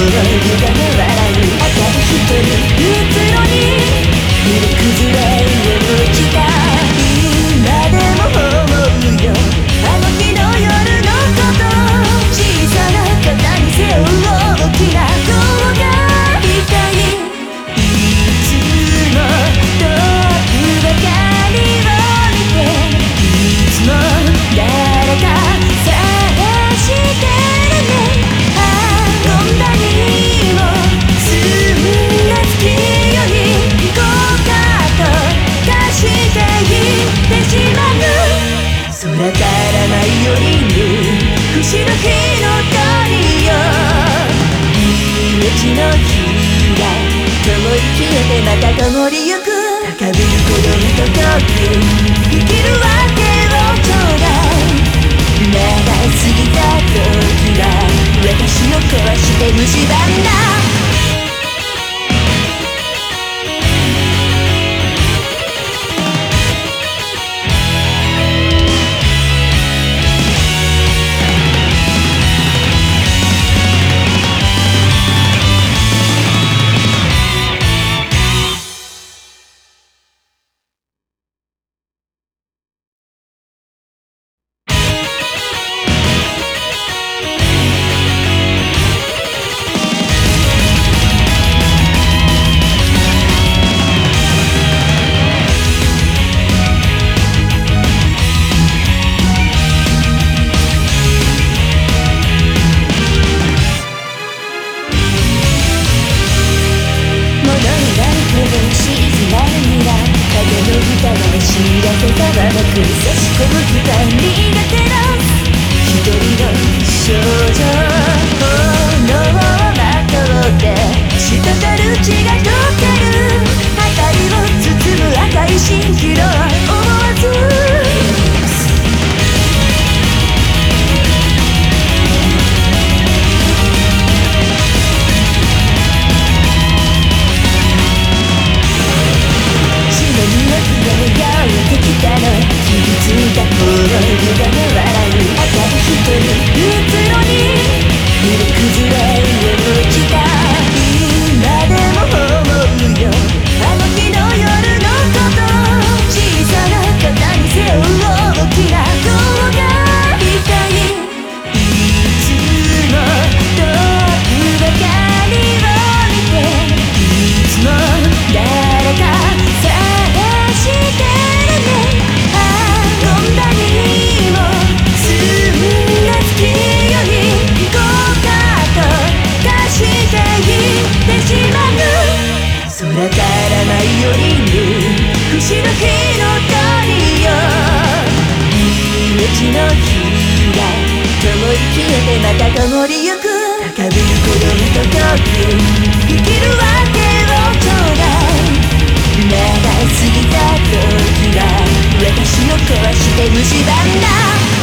がめ笑う赤い一人うつろに色崩れを落ちた今でも思うよあの日の夜のこと小さな肩に背負う大きな声が痛いいつも遠くばかりを見ていつも誰か探してるねこんなにも澄んだ月より行こうかと貸していってしまう空から舞い降りる星の火の鳥よ命の火が灯り消えてまた灯りゆく高ぶる鼓動と呼吸生きるわけをちょうだい長すぎた時は私を壊して蝕んだ知らせたままく差し込む二人苦手な一人の少女炎をまとって滴る血が溶ける明かりを包む赤い蜃気楼思わず傷ついた心がめ笑う赤い一人うつろに色崩れを落ちた今でも思うよあの日の夜のこと小さな肩に背負う大きな声が痛いいつも遠くばかりを見ていつも誰か探してるねこんなにも澄んだ月より行こうかと貸していってしまう空から舞い降りる星の火の鳥よ命の火が灯り消えてまた灯りゆく高ぶる鼓動と呼吸生きるわけをちょうだい長すぎた時は私を壊して蝕んだ